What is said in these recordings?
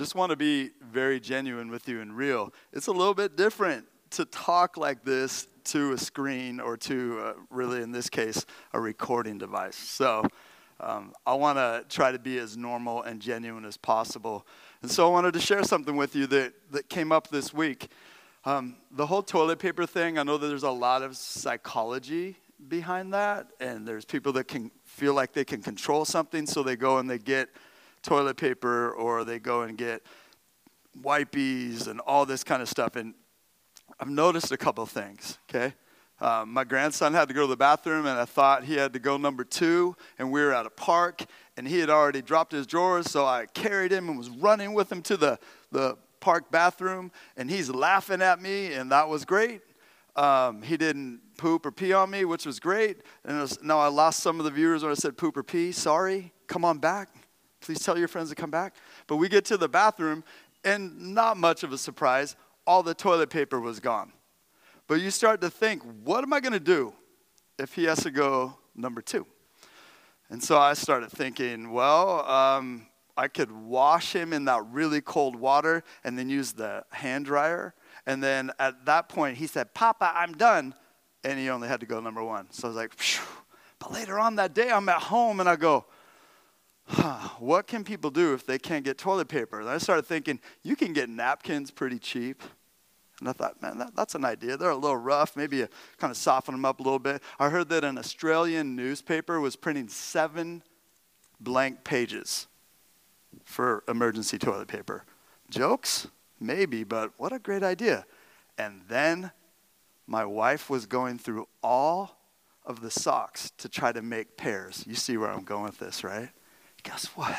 just want to be very genuine with you and real. It's a little bit different to talk like this to a screen or to, really in this case, a recording device. So I want to try to be as normal and genuine as possible. And so I wanted to share something with you that came up this week. The whole toilet paper thing, I know that there's a lot of psychology behind that, and there's people that can feel like they can control something, so they go and they get toilet paper, or they go and get wipies and all this kind of stuff. And I've noticed a couple of things, okay? My grandson had to go to the bathroom, and I thought he had to go number 2, and we were at a park, and he had already dropped his drawers, so I carried him and was running with him to the park bathroom, and he's laughing at me, and that was great. He didn't poop or pee on me, which was great. And now I lost some of the viewers when I said poop or pee. Sorry, come on back. Please tell your friends to come back. But we get to the bathroom, and not much of a surprise, all the toilet paper was gone. But you start to think, what am I going to do if he has to go number 2? And so I started thinking, well, I could wash him in that really cold water and then use the hand dryer. And then at that point, he said, Papa, I'm done. And he only had to go number 1. So I was like, phew. But later on that day, I'm at home, and I go, what can people do if they can't get toilet paper? And I started thinking, you can get napkins pretty cheap. And I thought, man, that's an idea. They're a little rough. Maybe you kind of soften them up a little bit. I heard that an Australian newspaper was printing 7 blank pages for emergency toilet paper. Jokes? Maybe, but what a great idea. And then my wife was going through all of the socks to try to make pairs. You see where I'm going with this, right? Guess what?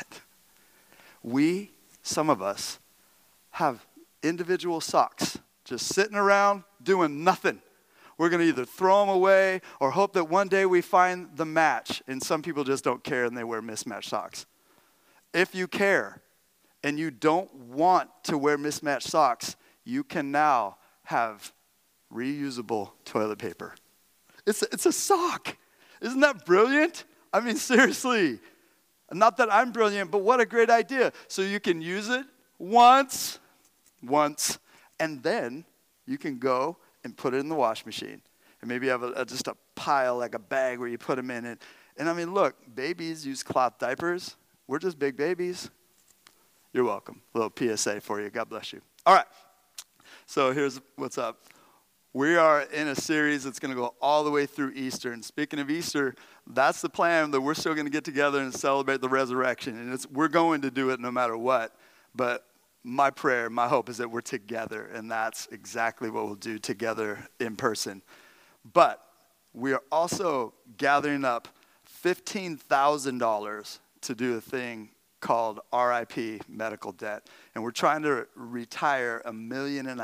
Some of us, have individual socks just sitting around doing nothing. We're going to either throw them away or hope that one day we find the match. And some people just don't care and they wear mismatched socks. If you care and you don't want to wear mismatched socks, you can now have reusable toilet paper. It's a sock. Isn't that brilliant? I mean, seriously. Not that I'm brilliant, but what a great idea. So you can use it once, and then you can go and put it in the wash machine. And maybe you have just a pile, like a bag where you put them in it. And I mean, look, babies use cloth diapers. We're just big babies. You're welcome. A little PSA for you. God bless you. All right. So here's what's up. We are in a series that's going to go all the way through Easter. And speaking of Easter, that's the plan, that we're still going to get together and celebrate the resurrection. And we're going to do it no matter what. But my prayer, my hope is that we're together. And that's exactly what we'll do together in person. But we are also gathering up $15,000 to do a thing called RIP, medical debt. And we're trying to retire $1.5 million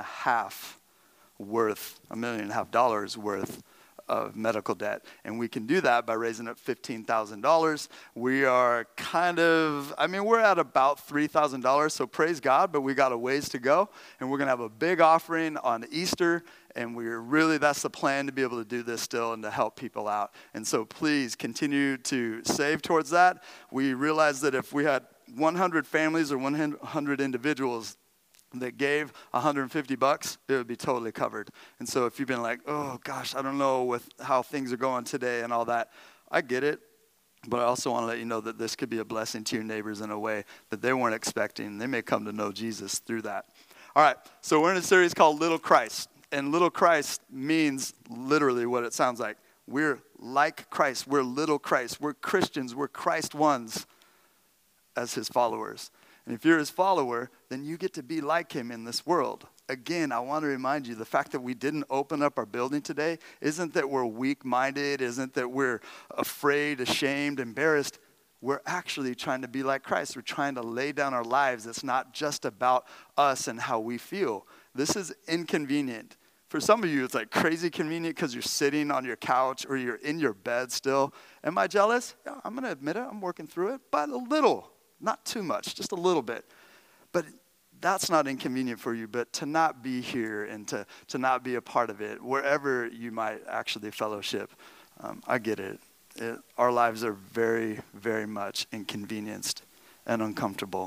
worth of medical debt. And we can do that by raising up $15,000. We are we're at about $3,000, so praise God, but we got a ways to go. And we're going to have a big offering on Easter, and that's the plan, to be able to do this still and to help people out. And so please continue to save towards that. We realize that if we had 100 families or 100 individuals that gave $150, it would be totally covered. And so if you've been like, oh gosh, I don't know with how things are going today and all that, I get it. But I also want to let you know that this could be a blessing to your neighbors in a way that they weren't expecting. They may come to know Jesus through that. All right, so we're in a series called Little Christ. And Little Christ means literally what it sounds like. We're like Christ. We're little Christ. We're Christians. We're Christ ones as his followers. And if you're his follower, then you get to be like him in this world. Again, I want to remind you, the fact that we didn't open up our building today isn't that we're weak-minded, isn't that we're afraid, ashamed, embarrassed. We're actually trying to be like Christ. We're trying to lay down our lives. It's not just about us and how we feel. This is inconvenient. For some of you, it's like crazy convenient because you're sitting on your couch or you're in your bed still. Am I jealous? Yeah, I'm going to admit it. I'm working through it, but a little. Not too much, just a little bit. But that's not inconvenient for you, but to not be here and to not be a part of it, wherever you might actually fellowship, I get it. Our lives are very, very much inconvenienced and uncomfortable.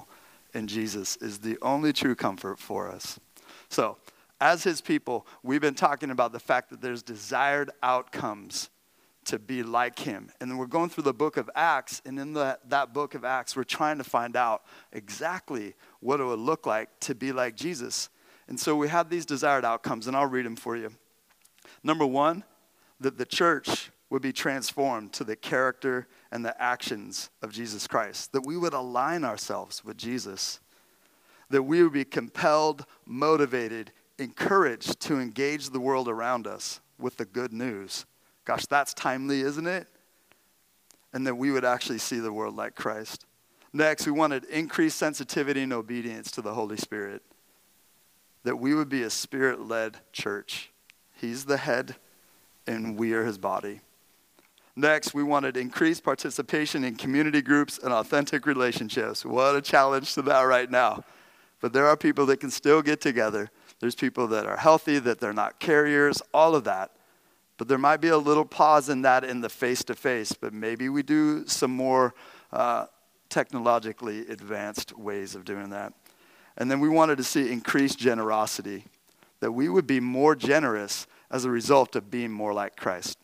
in Jesus is the only true comfort for us. So, as his people, we've been talking about the fact that there's desired outcomes to be like him. And then we're going through the book of Acts, and in that book of Acts, we're trying to find out exactly what it would look like to be like Jesus. And so we have these desired outcomes, and I'll read them for you. Number one, that the church would be transformed to the character and the actions of Jesus Christ, that we would align ourselves with Jesus, that we would be compelled, motivated, encouraged to engage the world around us with the good news. Gosh, that's timely, isn't it? And that we would actually see the world like Christ. Next, we wanted increased sensitivity and obedience to the Holy Spirit, that we would be a Spirit-led church. He's the head, and we are his body. Next, we wanted increased participation in community groups and authentic relationships. What a challenge to that right now. But there are people that can still get together. There's people that are healthy, that they're not carriers, all of that. But there might be a little pause in that in the face-to-face, but maybe we do some more technologically advanced ways of doing that. And then we wanted to see increased generosity, that we would be more generous as a result of being more like Christ.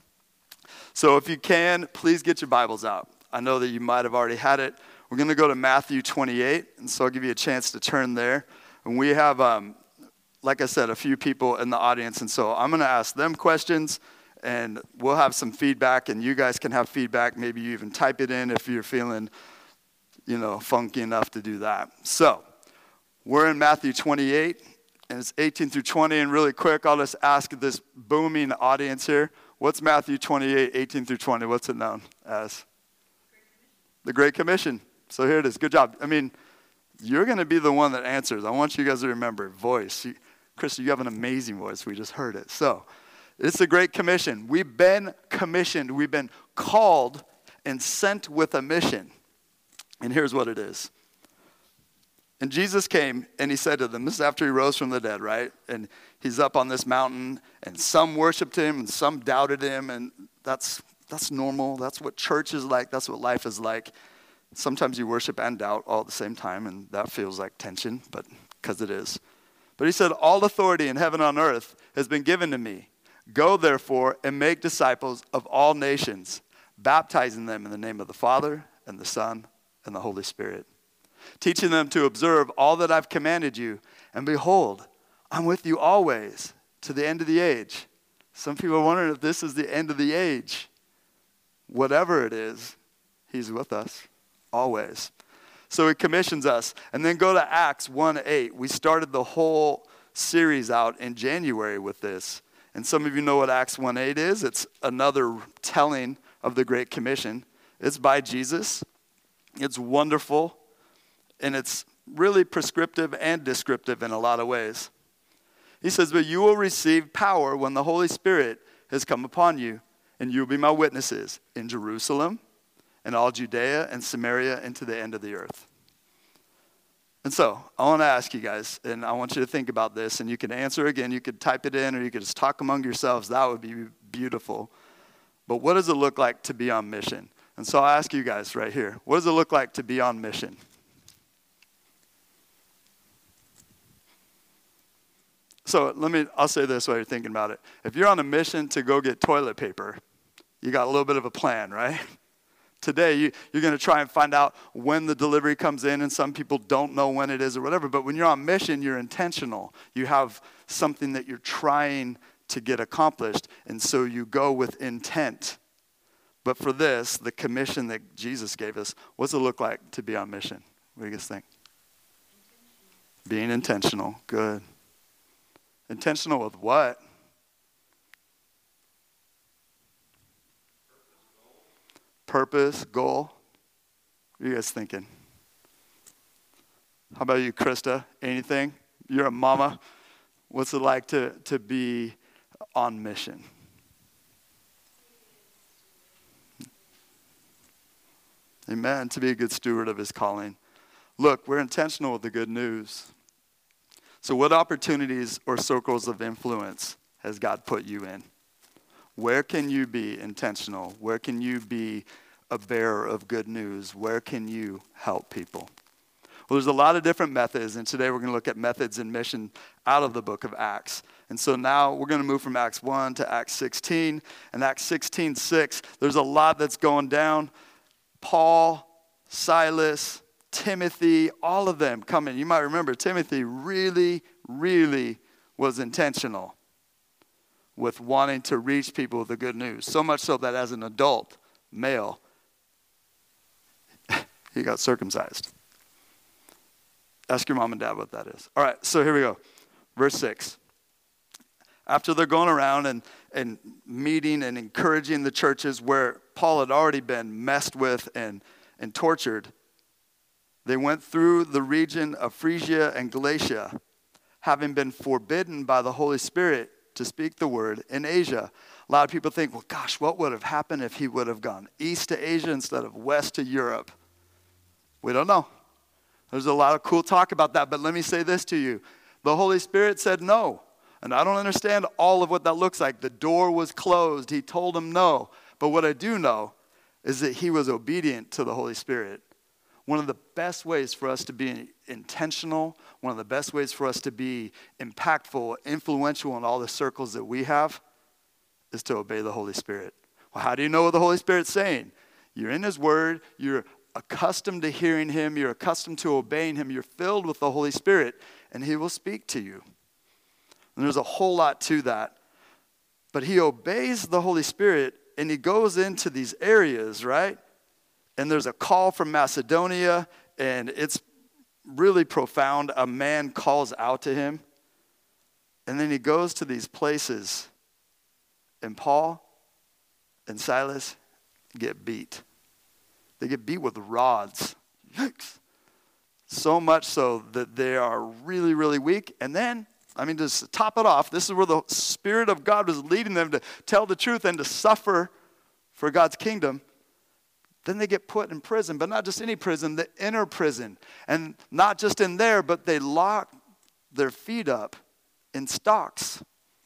So if you can, please get your Bibles out. I know that you might have already had it. We're going to go to Matthew 28, and so I'll give you a chance to turn there. And we have, like I said, a few people in the audience, and so I'm going to ask them questions, and we'll have some feedback, and you guys can have feedback. Maybe you even type it in if you're feeling, funky enough to do that. So we're in Matthew 28, and it's 18 through 20, and really quick, I'll just ask this booming audience here, what's Matthew 28, 18 through 20? What's it known as? The Great Commission. So here it is. Good job. I mean, you're going to be the one that answers. I want you guys to remember voice. Krista, you have an amazing voice. We just heard it. So it's the Great Commission. We've been commissioned. We've been called and sent with a mission. And here's what it is. And Jesus came and he said to them, this is after he rose from the dead, right? And he's up on this mountain, and some worshiped him and some doubted him, and that's normal. That's what church is like. That's what life is like. Sometimes you worship and doubt all at the same time, and that feels like tension, but because it is. But he said, all authority in heaven and on earth has been given to me. Go, therefore, and make disciples of all nations, baptizing them in the name of the Father and the Son and the Holy Spirit, teaching them to observe all that I've commanded you. And behold, I'm with you always to the end of the age. Some people are wondering if this is the end of the age. Whatever it is, he's with us always. So he commissions us. And then go to Acts 1:8. We started the whole series out in January with this. And some of you know what Acts 1:8 is. It's another telling of the Great Commission. It's by Jesus. It's wonderful. And it's really prescriptive and descriptive in a lot of ways. He says, but you will receive power when the Holy Spirit has come upon you, and you will be my witnesses in Jerusalem and all Judea and Samaria and to the end of the earth. And so I want to ask you guys, and I want you to think about this, and you can answer again. You could type it in, or you could just talk among yourselves. That would be beautiful. But what does it look like to be on mission? And so I'll ask you guys right here, what does it look like to be on mission? So I'll say this while you're thinking about it. If you're on a mission to go get toilet paper, you got a little bit of a plan, right? Today, you're going to try and find out when the delivery comes in, and some people don't know when it is or whatever. But when you're on mission, you're intentional. You have something that you're trying to get accomplished, and so you go with intent. But for this, the commission that Jesus gave us, what does it look like to be on mission? What do you guys think? Being intentional. Good. Intentional with what? Purpose, goal. What are you guys thinking? How about you, Krista? Anything? You're a mama. What's it like to be on mission? Amen. To be a good steward of his calling. Look, we're intentional with the good news. So what opportunities or circles of influence has God put you in? Where can you be intentional? Where can you be a bearer of good news? Where can you help people? Well, there's a lot of different methods, and today we're going to look at methods in mission out of the book of Acts. And so now we're going to move from Acts 1 to Acts 16. And Acts 16:6, there's a lot that's going down. Paul, Silas, Timothy, all of them coming. You might remember Timothy really, really was intentional with wanting to reach people with the good news. So much so that as an adult male, he got circumcised. Ask your mom and dad what that is. All right, so here we go. Verse 6. After they're going around and meeting and encouraging the churches where Paul had already been messed with and tortured, they went through the region of Phrygia and Galatia, having been forbidden by the Holy Spirit to speak the word in Asia. A lot of people think, well, gosh, what would have happened if he would have gone east to Asia instead of west to Europe? We don't know. There's a lot of cool talk about that, but let me say this to you. The Holy Spirit said no, and I don't understand all of what that looks like. The door was closed. He told him no, but what I do know is that he was obedient to the Holy Spirit. One of the best ways for us to be intentional, one of the best ways for us to be impactful, influential in all the circles that we have is to obey the Holy Spirit. Well, how do you know what the Holy Spirit's saying? You're in his word, you're accustomed to hearing him, you're accustomed to obeying him, you're filled with the Holy Spirit, and he will speak to you. And there's a whole lot to that. But he obeys the Holy Spirit, and he goes into these areas, right? And there's a call from Macedonia, and it's really profound. A man calls out to him, and then he goes to these places, and Paul and Silas get beat. They get beat with rods. Yikes. So much so that they are really, really weak. And then, just to top it off, this is where the Spirit of God was leading them to tell the truth and to suffer for God's kingdom. Then they get put in prison, but not just any prison, the inner prison. And not just in there, but they lock their feet up in stocks.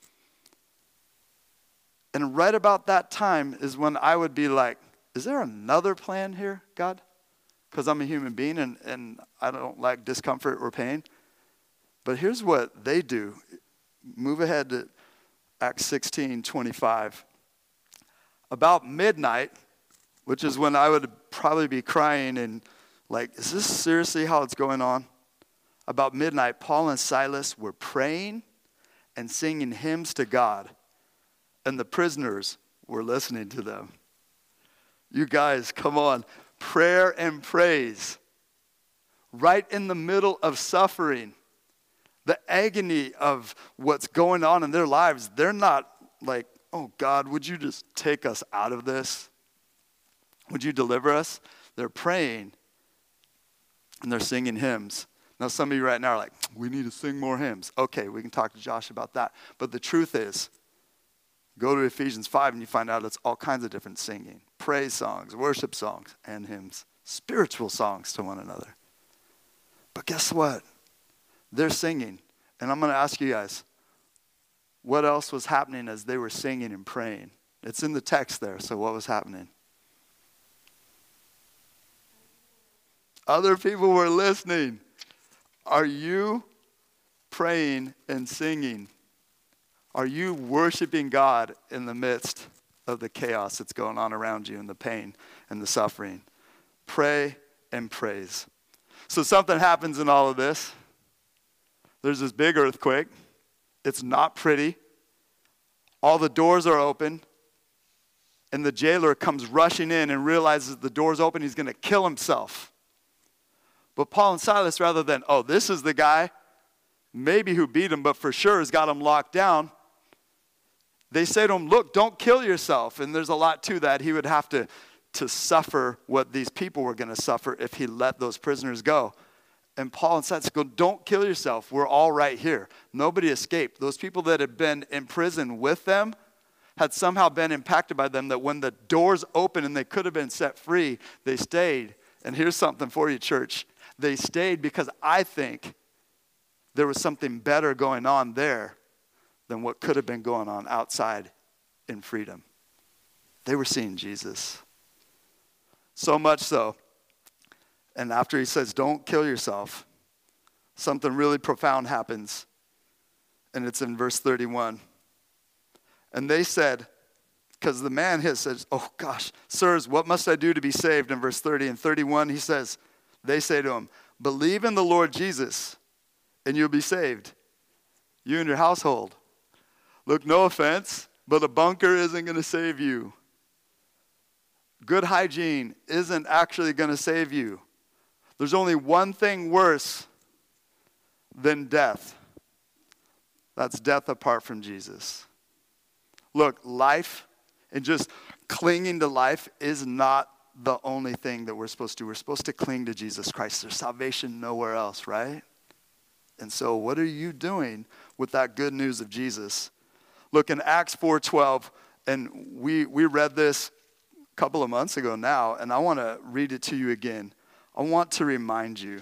And right about that time is when I would be like, is there another plan here, God? Because I'm a human being and I don't like discomfort or pain. But here's what they do. Move ahead to Acts 16:25. About midnight, which is when I would probably be crying and like, is this seriously how it's going on? About midnight, Paul and Silas were praying and singing hymns to God, and the prisoners were listening to them. You guys, come on. Prayer and praise. Right in the middle of suffering. The agony of what's going on in their lives. They're not like, oh God, would you just take us out of this? Would you deliver us? They're praying and they're singing hymns. Now some of you right now are like, we need to sing more hymns. Okay, we can talk to Josh about that. But the truth is, go to Ephesians 5 and you find out it's all kinds of different singing. Praise songs, worship songs, and hymns. Spiritual songs to one another. But guess what? They're singing. And I'm going to ask you guys, what else was happening as they were singing and praying? It's in the text there, so what was happening? Other people were listening. Are you praying and singing? Are you worshiping God in the midst of the chaos that's going on around you and the pain and the suffering? Pray and praise. So something happens in all of this. There's this big earthquake. It's not pretty. All the doors are open. And the jailer comes rushing in and realizes the door's open. He's going to kill himself. But Paul and Silas, rather than, oh, this is the guy, maybe who beat him, but for sure has got him locked down, they say to him, look, don't kill yourself. And there's a lot to that. He would have to suffer what these people were going to suffer if he let those prisoners go. And Paul and Silas go, don't kill yourself. We're all right here. Nobody escaped. Those people that had been in prison with them had somehow been impacted by them, that when the doors opened and they could have been set free, they stayed. And here's something for you, church. They stayed because I think there was something better going on there than what could have been going on outside in freedom. They were seeing Jesus. So much so. And after he says, don't kill yourself, something really profound happens. And it's in verse 31. And they said, because the man says, oh gosh, sirs, what must I do to be saved? In verse 30 and 31, he says, they say to him, believe in the Lord Jesus, and you'll be saved, you and your household. Look, no offense, but a bunker isn't going to save you. Good hygiene isn't actually going to save you. There's only one thing worse than death. That's death apart from Jesus. Look, life and just clinging to life is not the only thing that we're supposed to do. We're supposed to cling to Jesus Christ. There's salvation nowhere else, right? And so what are you doing with that good news of Jesus? Look, in Acts 4:12, and we read this a couple of months ago now, and I want to read it to you again. I want to remind you.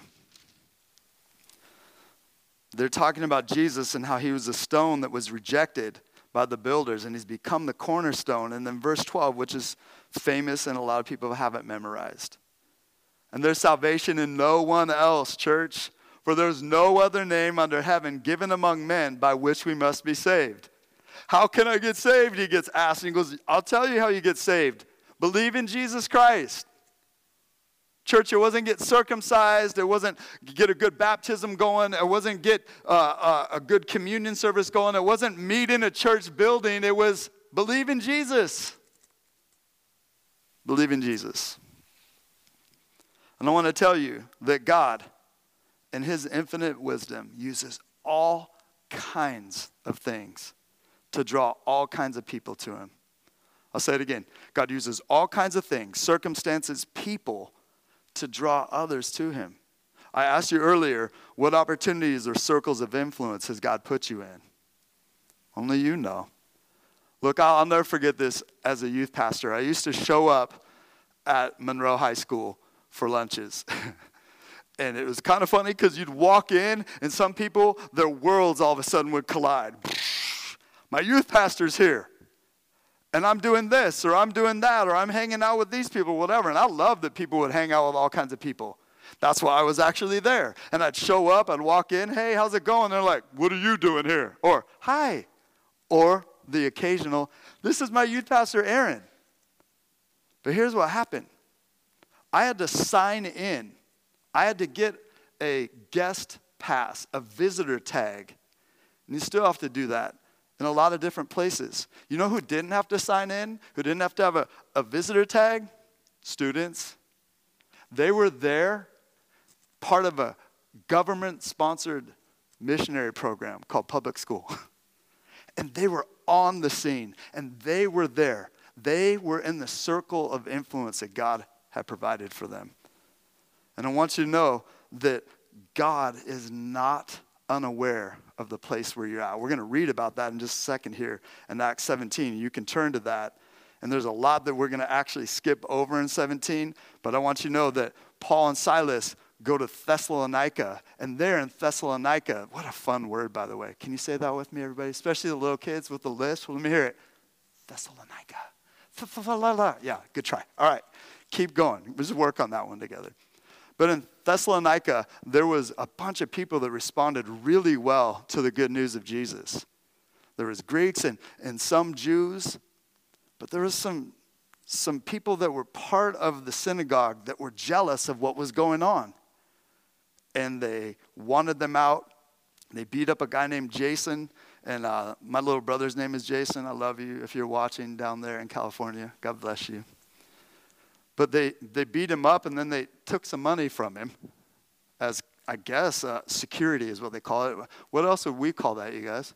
They're talking about Jesus and how he was a stone that was rejected by the builders, and he's become the cornerstone. And then verse 12, which is famous and a lot of people have it memorized. And there's salvation in no one else, church, for there's no other name under heaven given among men by which we must be saved. How can I get saved? He gets asked, and he goes, I'll tell you how you get saved. Believe in Jesus Christ. Church, it wasn't get circumcised. It wasn't get a good baptism going. It wasn't get a good communion service going. It wasn't meet in a church building. It was believe in Jesus. Believe in Jesus. And I want to tell you that God, in his infinite wisdom, uses all kinds of things to draw all kinds of people to him. I'll say it again. God uses all kinds of things, circumstances, people, to draw others to him. I asked you earlier, what opportunities or circles of influence has God put you in? Only you know. Look, I'll never forget this as a youth pastor. I used to show up at Monroe High School for lunches. And it was kind of funny because you'd walk in and some people, their worlds all of a sudden would collide. My youth pastor's here. And I'm doing this, or I'm doing that, or I'm hanging out with these people, whatever. And I love that people would hang out with all kinds of people. That's why I was actually there. And I'd show up, I'd walk in, hey, how's it going? They're like, what are you doing here? Or, hi. Or the occasional, this is my youth pastor, Aaron. But here's what happened. I had to sign in. I had to get a guest pass, a visitor tag. And you still have to do that in a lot of different places. You know who didn't have to sign in? Who didn't have to have a visitor tag? Students. They were there, part of a government-sponsored missionary program called public school. And they were on the scene, and they were there. They were in the circle of influence that God had provided for them. And I want you to know that God is not unaware of the place where you're at. We're going to read about that in just a second here in Acts 17. You can turn to that. And there's a lot that we're going to actually skip over in 17. But I want you to know that Paul and Silas go to Thessalonica. And there in Thessalonica, what a fun word, by the way. Can you say that with me, everybody? Especially the little kids with the list. Well, let me hear it. Thessalonica. Yeah, good try. All right, keep going. Let's work on that one together. But in Thessalonica, there was a bunch of people that responded really well to the good news of Jesus. There was Greeks and some Jews, but there was some people that were part of the synagogue that were jealous of what was going on. And they wanted them out. They beat up a guy named Jason, and my little brother's name is Jason. I love you if you're watching down there in California. God bless you. But they beat him up, and then they took some money from him as, I guess, security is what they call it. What else would we call that, you guys?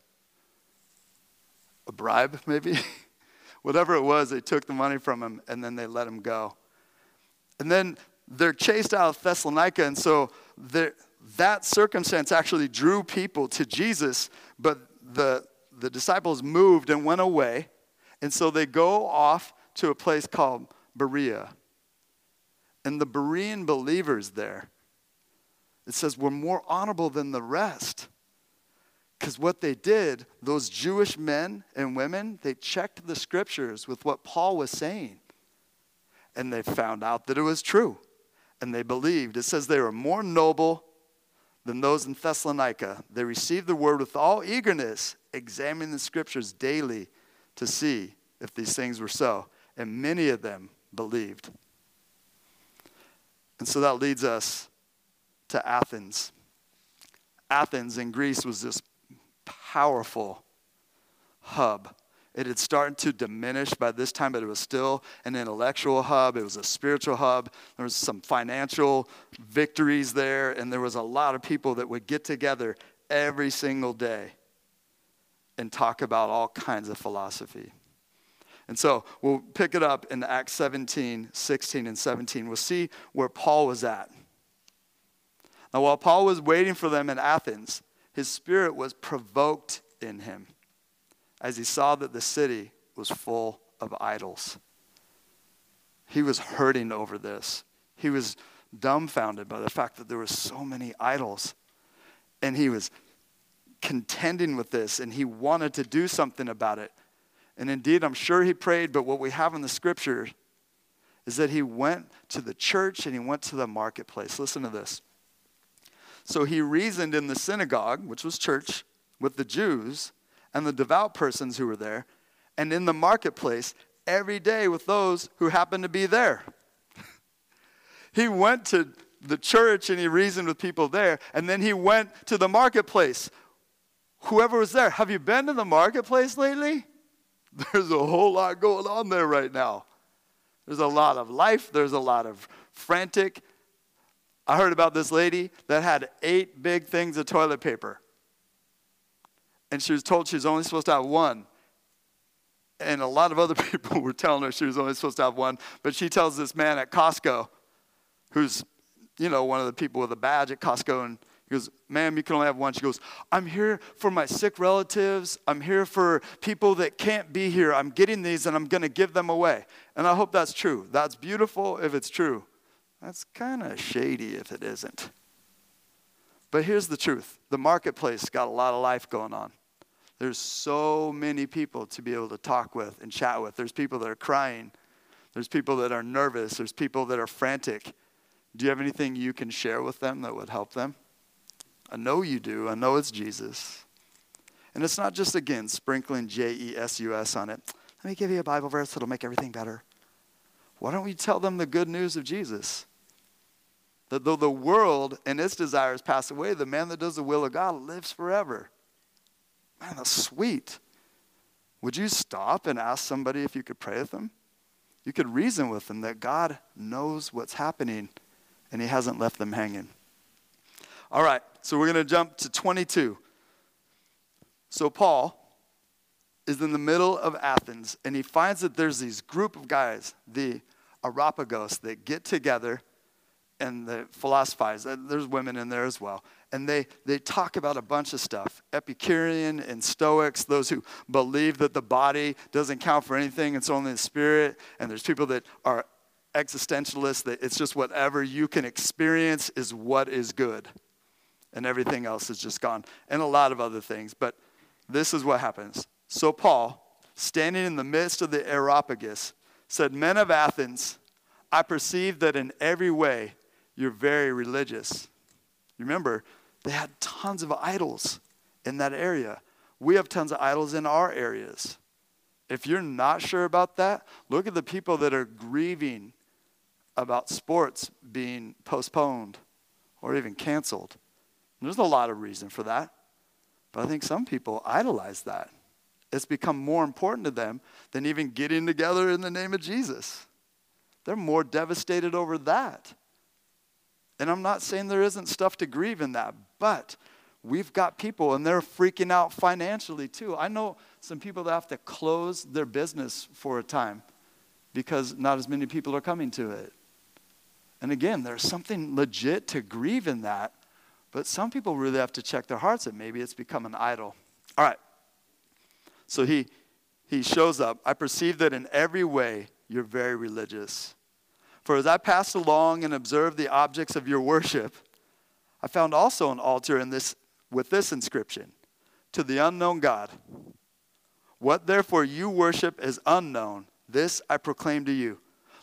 A bribe, maybe? Whatever it was, they took the money from him, and then they let him go. And then they're chased out of Thessalonica, and so that circumstance actually drew people to Jesus, but the disciples moved and went away, and so they go off to a place called Berea. And the Berean believers there, it says, were more honorable than the rest. Because what they did, those Jewish men and women, they checked the scriptures with what Paul was saying. And they found out that it was true. and they believed. It says they were more noble than those in Thessalonica. They received the word with all eagerness, examining the scriptures daily to see if these things were so. And many of them believed. And so that leads us to Athens. Athens in Greece was this powerful hub. It had started to diminish by this time, but it was still an intellectual hub. It was a spiritual hub. There was some financial victories there, and there was a lot of people that would get together every single day and talk about all kinds of philosophy. And so we'll pick it up in Acts 17, 16, and 17. We'll see where Paul was at. Now, while Paul was waiting for them in Athens, his spirit was provoked in him as he saw that the city was full of idols. He was hurting over this. He was dumbfounded by the fact that there were so many idols. And he was contending with this, and he wanted to do something about it. And indeed, I'm sure he prayed, but what we have in the scripture is that he went to the church and he went to the marketplace. Listen to this. So he reasoned in the synagogue, which was church, with the Jews and the devout persons who were there, and in the marketplace every day with those who happened to be there. He went to the church and he reasoned with people there, and then he went to the marketplace. Whoever was there, have you been to the marketplace lately? There's a whole lot going on there right now. There's a lot of life. There's a lot of frantic. I heard about this lady that had 8 big things of toilet paper. And she was told she was only supposed to have one. And a lot of other people were telling her she was only supposed to have one. But she tells this man at Costco, who's, one of the people with a badge at Costco, and he goes, ma'am, you can only have one. She goes, I'm here for my sick relatives. I'm here for people that can't be here. I'm getting these and I'm going to give them away. And I hope that's true. That's beautiful if it's true. That's kind of shady if it isn't. But here's the truth. The marketplace got a lot of life going on. There's so many people to be able to talk with and chat with. There's people that are crying. There's people that are nervous. There's people that are frantic. Do you have anything you can share with them that would help them? I know you do. I know it's Jesus. And it's not just, again, sprinkling Jesus on it. Let me give you a Bible verse that'll make everything better. Why don't we tell them the good news of Jesus? That though the world and its desires pass away, the man that does the will of God lives forever. Man, that's sweet. Would you stop and ask somebody if you could pray with them? You could reason with them that God knows what's happening and he hasn't left them hanging. All right, so we're going to jump to 22. So Paul is in the middle of Athens, and he finds that there's these group of guys, the Areopagus, that get together and they philosophize. There's women in there as well. And they talk about a bunch of stuff. Epicurean and Stoics, those who believe that the body doesn't count for anything, it's only the spirit. And there's people that are existentialists, that it's just whatever you can experience is what is good. And everything else is just gone. And a lot of other things. But this is what happens. So Paul, standing in the midst of the Areopagus, said, men of Athens, I perceive that in every way you're very religious. Remember, they had tons of idols in that area. We have tons of idols in our areas. If you're not sure about that, look at the people that are grieving about sports being postponed or even canceled. There's a lot of reason for that. But I think some people idolize that. It's become more important to them than even getting together in the name of Jesus. They're more devastated over that. And I'm not saying there isn't stuff to grieve in that, but we've got people and they're freaking out financially too. I know some people that have to close their business for a time because not as many people are coming to it. And again, there's something legit to grieve in that, but some people really have to check their hearts that maybe it's become an idol. All right. So he shows up. I perceive that in every way you're very religious. For as I passed along and observed the objects of your worship, I found also an altar with this inscription, to the unknown God. What therefore you worship is unknown, this I proclaim to you.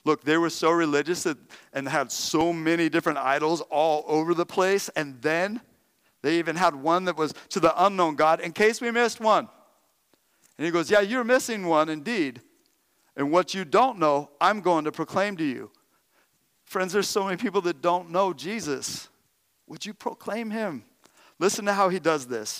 Look, they were so religious and had so many different idols all over the place. And then they even had one that was to the unknown God in case we missed one. And he goes, yeah, you're missing one indeed. And what you don't know, I'm going to proclaim to you. Friends, there's so many people that don't know Jesus. Would you proclaim him? Listen to how he does this.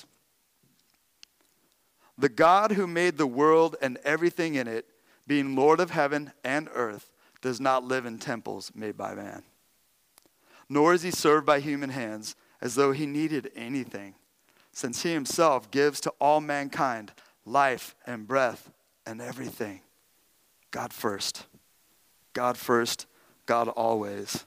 The God who made the world and everything in it, being Lord of heaven and earth, does not live in temples made by man. Nor is he served by human hands as though he needed anything, since he himself gives to all mankind life and breath and everything. God first. God first. God always.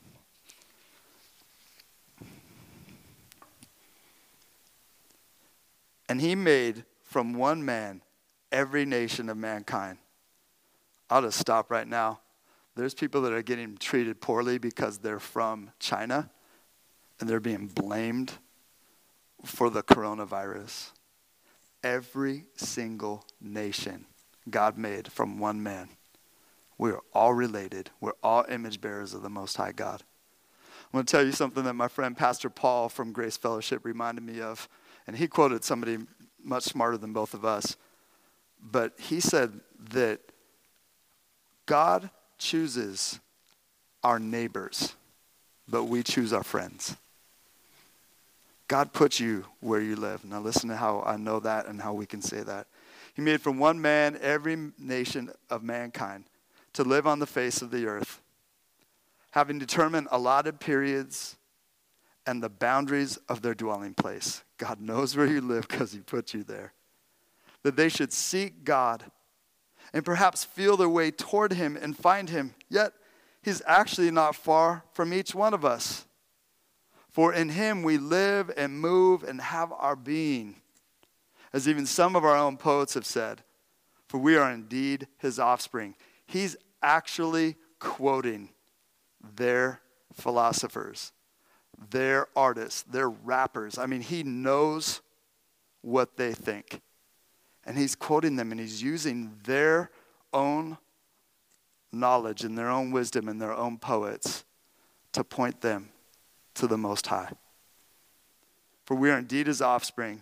And he made from one man every nation of mankind. I'll just stop right now. There's people that are getting treated poorly because they're from China and they're being blamed for the coronavirus. Every single nation God made from one man. We're all related. We're all image bearers of the Most High God. I'm going to tell you something that my friend Pastor Paul from Grace Fellowship reminded me of. And he quoted somebody much smarter than both of us. But he said that God chooses our neighbors, but we choose our friends. God puts you where you live. Now listen to how I know that and how we can say that. He made from one man every nation of mankind to live on the face of the earth, having determined allotted periods and the boundaries of their dwelling place. God knows where you live because he put you there. That they should seek God and perhaps feel their way toward him and find him. Yet he's actually not far from each one of us. For in him we live and move and have our being. As even some of our own poets have said, for we are indeed his offspring. He's actually quoting their philosophers, their artists, their rappers. I mean, he knows what they think. And he's quoting them and he's using their own knowledge and their own wisdom and their own poets to point them to the Most High. For we are indeed his offspring.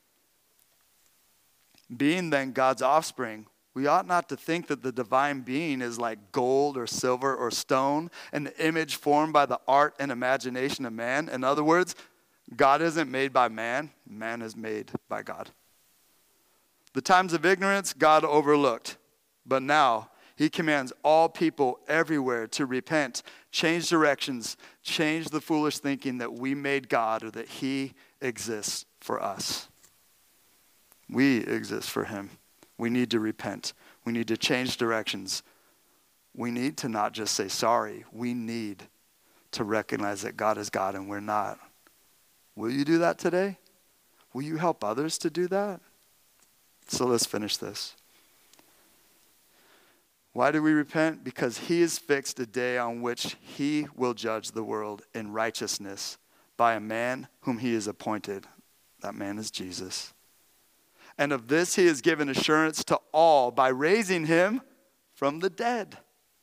Being then God's offspring, we ought not to think that the divine being is like gold or silver or stone, an image formed by the art and imagination of man. In other words, God isn't made by man, man is made by God. The times of ignorance God overlooked, but now he commands all people everywhere to repent, change directions, change the foolish thinking that we made God or that he exists for us. We exist for him. We need to repent. We need to change directions. We need to not just say sorry. We need to recognize that God is God and we're not. Will you do that today? Will you help others to do that? So let's finish this. Why do we repent? Because he has fixed a day on which he will judge the world in righteousness by a man whom he has appointed. That man is Jesus. And of this he has given assurance to all by raising him from the dead.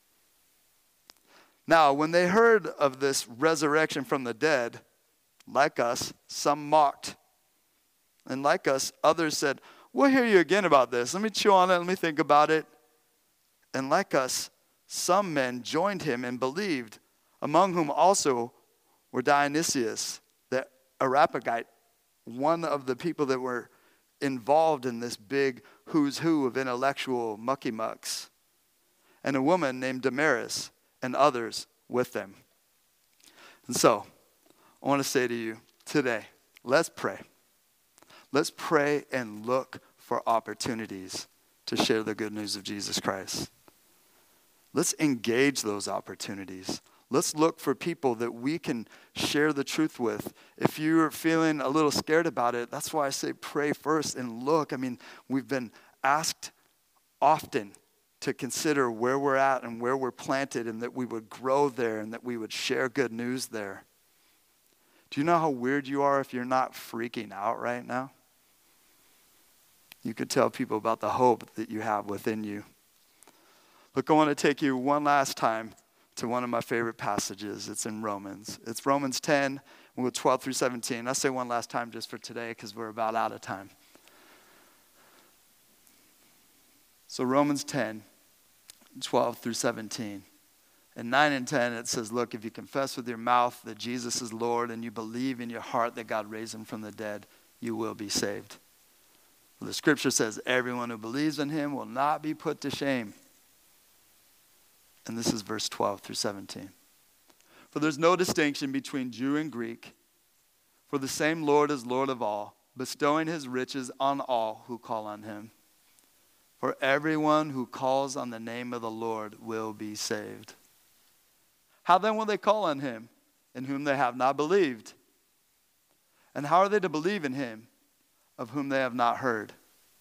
Now, when they heard of this resurrection from the dead, like us, some mocked. And like us, others said, we'll hear you again about this. Let me chew on it. Let me think about it. And like us, some men joined him and believed, among whom also were Dionysius, the Areopagite, one of the people that were involved in this big who's who of intellectual mucky mucks, and a woman named Damaris, and others with them. And so, I want to say to you today, let's pray. Let's pray and look for opportunities to share the good news of Jesus Christ. Let's engage those opportunities. Let's look for people that we can share the truth with. If you're feeling a little scared about it, that's why I say pray first and look. I mean, we've been asked often to consider where we're at and where we're planted and that we would grow there and that we would share good news there. Do you know how weird you are if you're not freaking out right now? You could tell people about the hope that you have within you. Look, I want to take you one last time to one of my favorite passages. It's in Romans. It's Romans 10, we'll go 12 through 17. I'll say one last time just for today because we're about out of time. So Romans 10, 12 through 17. In 9 and 10, it says, look, if you confess with your mouth that Jesus is Lord and you believe in your heart that God raised him from the dead, you will be saved. Well, the scripture says, everyone who believes in him will not be put to shame. And this is verse 12 through 17. For there's no distinction between Jew and Greek, for the same Lord is Lord of all, bestowing his riches on all who call on him. For everyone who calls on the name of the Lord will be saved. How then will they call on him in whom they have not believed? And how are they to believe in him of whom they have not heard?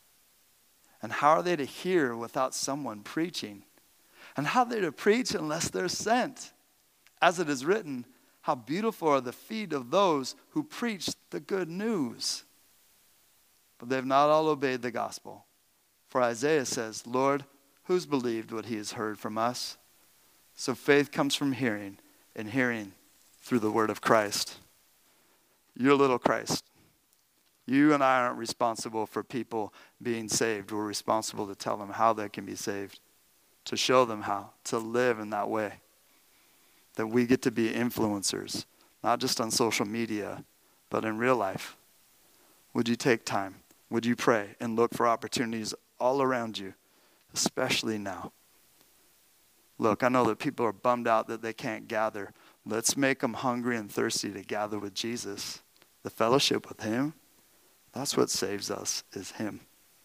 And how are they to hear without someone preaching? And how are they to preach unless they're sent? As it is written, how beautiful are the feet of those who preach the good news. But they have not all obeyed the gospel. For Isaiah says, Lord, who's believed what he has heard from us? So faith comes from hearing, and hearing through the word of Christ. You're little Christ. You and I aren't responsible for people being saved. We're responsible to tell them how they can be saved, to show them how, to live in that way. That we get to be influencers, not just on social media, but in real life. Would you take time? Would you pray and look for opportunities all around you, especially now? Look, I know that people are bummed out that they can't gather. Let's make them hungry and thirsty to gather with Jesus. The fellowship with him, that's what saves us, is him.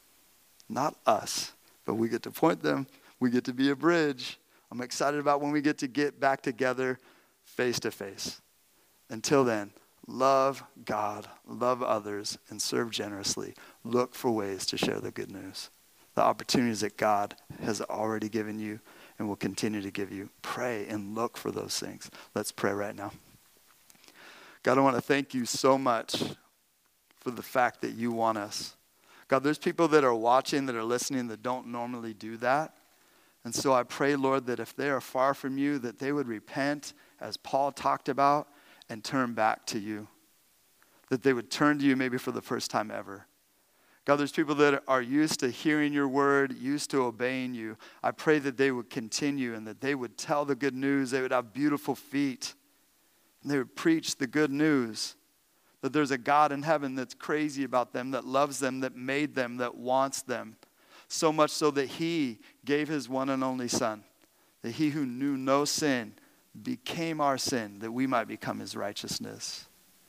Not us, but we get to point them. We get to be a bridge. I'm excited about when we get back together face to face. Until then, love God, love others, and serve generously. Look for ways to share the good news. The opportunities that God has already given you and will continue to give you. Pray and look for those things. Let's pray right now. God, I want to thank you so much for the fact that you want us. God, there's people that are watching, that are listening, that don't normally do that. And so I pray, Lord, that if they are far from you, that they would repent, as Paul talked about, and turn back to you. That they would turn to you maybe for the first time ever. God, there's people that are used to hearing your word, used to obeying you. I pray that they would continue and that they would tell the good news. They would have beautiful feet. And they would preach the good news. That there's a God in heaven that's crazy about them, that loves them, that made them, that wants them. So much so that he gave his one and only son. That he who knew no sin became our sin, that we might become his righteousness.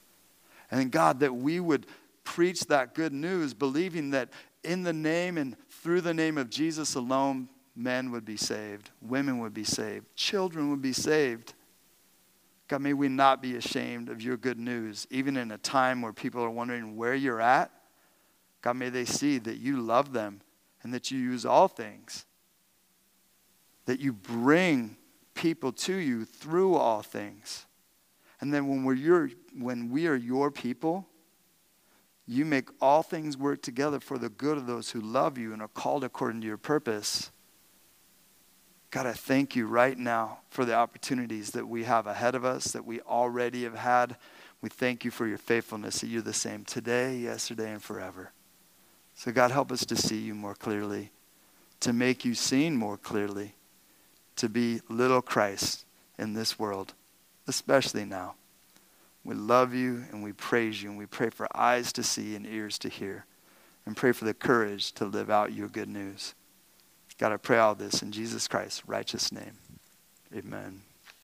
And God, that we would preach that good news, believing that in the name and through the name of Jesus alone, men would be saved, women would be saved, children would be saved. God, may we not be ashamed of your good news, even in a time where people are wondering where you're at. God, may they see that you love them and that you use all things, that you bring people to you through all things. And then when we are your people, you make all things work together for the good of those who love you and are called according to your purpose. God, I thank you right now for the opportunities that we have ahead of us, that we already have had. We thank you for your faithfulness, that you're the same today, yesterday, and forever. So God, help us to see you more clearly, to make you seen more clearly, to be little Christ in this world, especially now. We love you and we praise you and we pray for eyes to see and ears to hear and pray for the courage to live out your good news. God, I pray all this in Jesus Christ's righteous name. Amen.